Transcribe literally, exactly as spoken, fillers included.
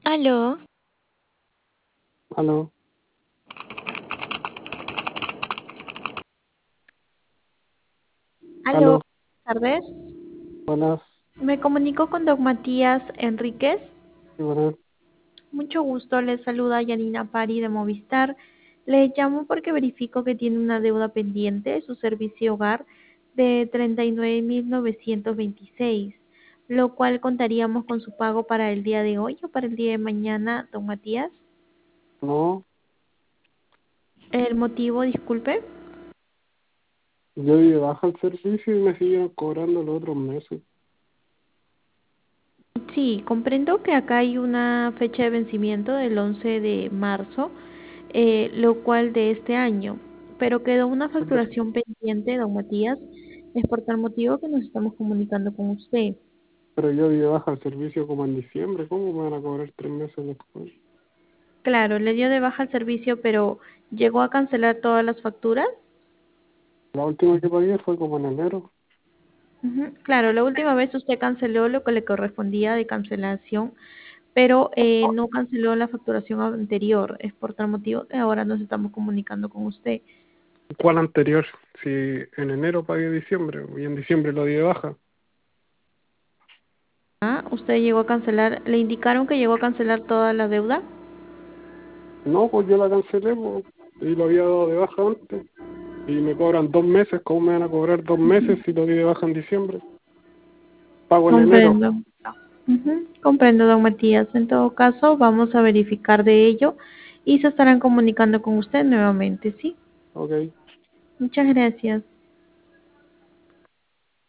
Aló, Aló, Aló, aló, buenas tardes. buenas, Me comunico con don Matías Enríquez. sí, buenas. Mucho gusto, le saluda Yanina Pari de Movistar. Le llamo porque verifico que tiene una deuda pendiente, su servicio hogar, de treinta y nueve mil novecientos veintiséis, lo cual contaríamos con su pago para el día de hoy o para el día de mañana, don Matías. No, El motivo, disculpe. yo di de baja el servicio y me siguieron cobrando los otros meses. Sí, comprendo que acá hay una fecha de vencimiento del once de marzo, eh, lo cual de este año, pero quedó una Sí, Pero, facturación pendiente, don Matías, es por tal motivo que nos estamos comunicando con usted. pero yo di de baja el servicio como en diciembre, ¿cómo me van a cobrar tres meses después? Claro, le dio de baja el servicio, pero ¿llegó a cancelar todas las facturas? La última que pagué fue como en enero. Ujú. Claro, la última vez usted canceló lo que le correspondía de cancelación, pero eh, no canceló la facturación anterior. Es por tal motivo que ahora nos estamos comunicando con usted. ¿Cuál anterior? Si en enero pagué diciembre y en diciembre lo di de baja. Ah, usted llegó a cancelar, le indicaron que llegó a cancelar toda la deuda. No, pues yo la cancelé pues, y lo había dado de baja antes. Y me cobran dos meses, ¿cómo me van a cobrar dos meses si lo di de baja en diciembre? Pago en enero. Comprendo. Ujú, comprendo, don Matías. En todo caso, vamos a verificar de ello y se estarán comunicando con usted nuevamente, ¿sí? Ok. Muchas gracias.